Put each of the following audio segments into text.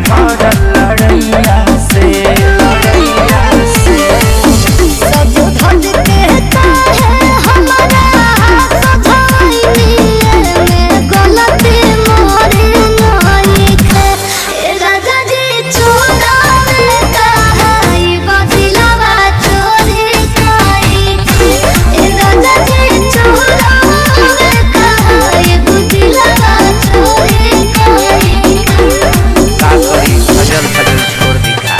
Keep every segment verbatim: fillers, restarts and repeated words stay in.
भरल लड़ैया से लड़ैया से सब धज के काहे हमारा सधाई में गलती मोरे नहीं खे ए राजा जी चोरावे कहाई बदिलवा चोरी काई ए राजा जी चोरावे कहाई बदिलवा चोरी काई का करी खजल खजल छोड़ दी का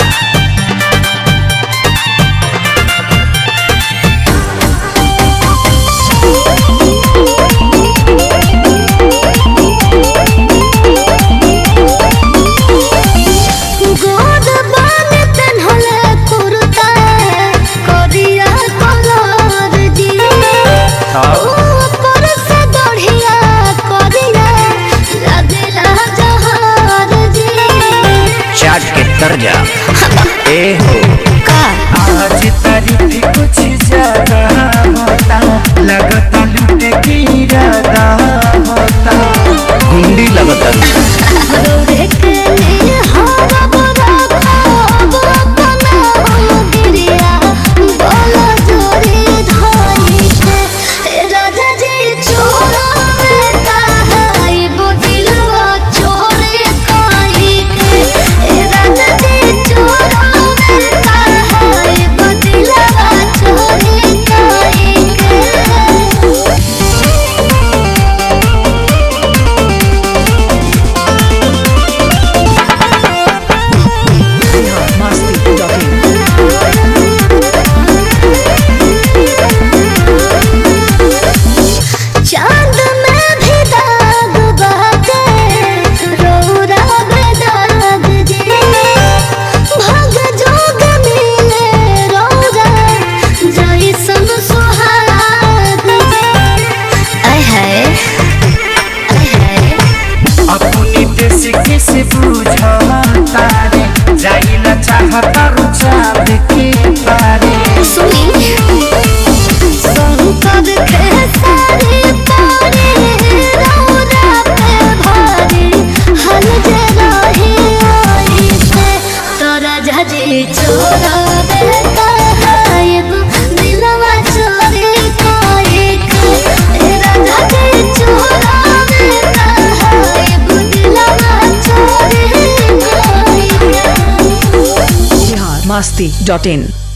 गोद बान तन्हले कुर्ता करिया कलर जी ऊपर से बढ़िया करिया लगला जहार जी चाट के तर जा ए हो का आज तारीफ कुछ ज्यादा होता लगता लूटे की इरादा होता गुंडी लगता रोरे के लिए हरा बड़ा खाब अपना हम गिरिया बोला जोरी धाई के ए राजा जी चोरावे कहाई बोदिलवा चोरी काई के ए राजा जी चोरावे कहाई बोदिलवा चोरी काई के चांद में भी दाग बाटे रौरा में दाग जी भग जोग मिले रौरा जैसन सुहाग जी आय हाय आय हाय अपनी देश के से बुझा तारे जाइला चाहता रुचा के पारे सुनी शंकर के सारी पारी रौरा पे भारी हल जे रही आई से तोरा जजी चोरावे कहाई दिलवा चोरी काई के ए राजा जी चोरावे कहाई दिलवा चोरी काई के masti dot in